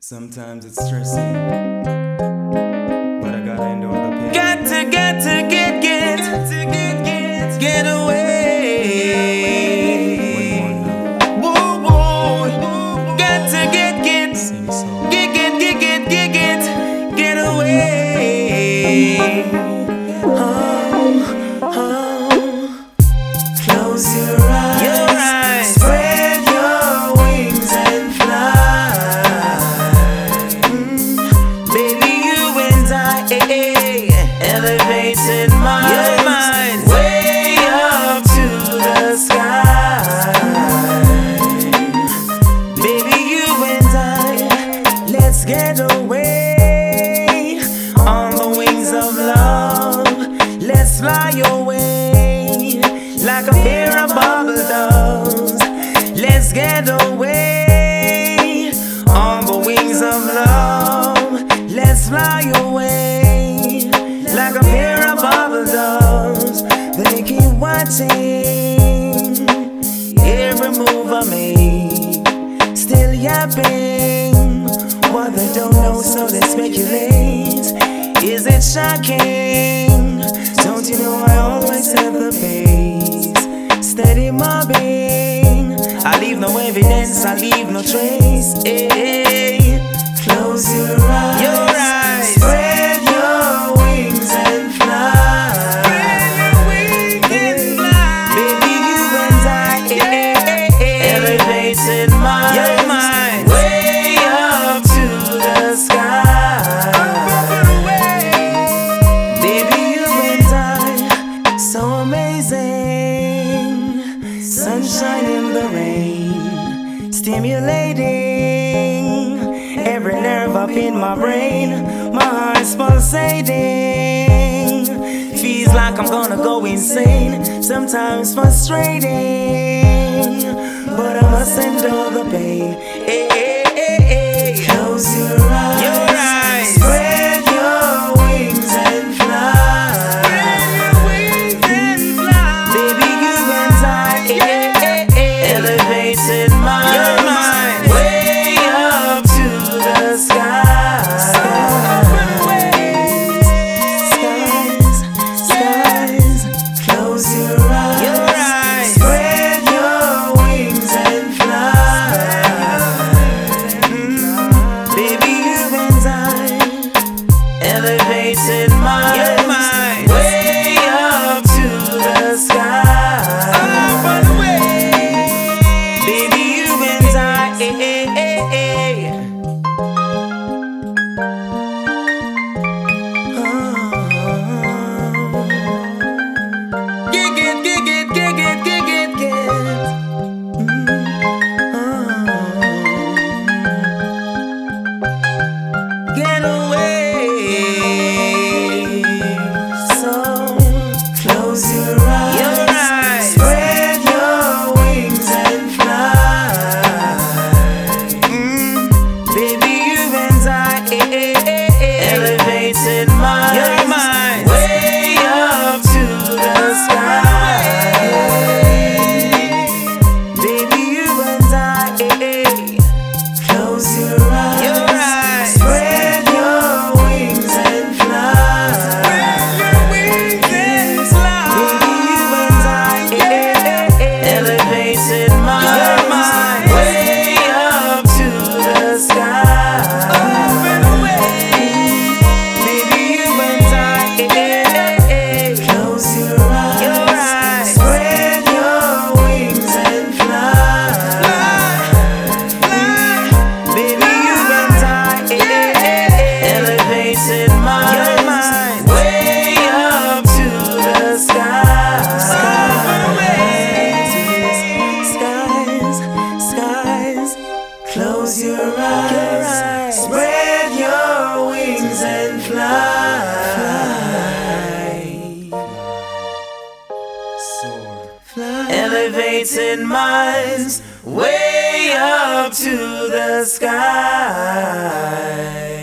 Sometimes it's stressing, but I gotta endure the pain. Get away. Whoa, whoa. Got to Sing so. get away. Close your eyes. Spread your wings and fly. Baby, you and I, elevated minds, way up to the sky. Baby, you and I, let's get away on the wings of love. Let's fly away like a pair of bubble doves. Let's get away on the wings of love. Let's fly away like a pair of bubble doves. They keep watching every move I make, still yapping what they don't know, so they speculate. Is it shocking? Don't you know I always set the pace, steady mobbing. I leave no evidence, I leave no trace. Hey, close your eyes, spread your wings and fly. Baby, you and I, elevated minds, way up to the sky. Baby, you and I, so amazing. Sunshine in the rain, stimulating every nerve up in my brain. My heart's pulsating, feels like I'm gonna go insane. Sometimes frustrating, but I must endure the pain. Hey, hey, hey, hey. Close your eyes, spread your wings and fly. Baby, you and I, elevated minds, way up to the sky. Skies, close your eyes, spread your wings and fly. Baby, you and I, elevated minds, way up to the sky. Baby, you and I, get away. So close your eyes, spread your wings and fly. Baby, you and I, elevated minds, way up to the sky. Baby, you and I, close your eyes, spread your wings and fly. Baby, you and I, elevated minds, way up to the sky. Baby, you and I, close your eyes, spread your wings and fly. Baby, you and I, elevated minds, way up to the sky. Skies, close your eyes, spread your wings and fly. Soar. Elevated minds, way up to the sky.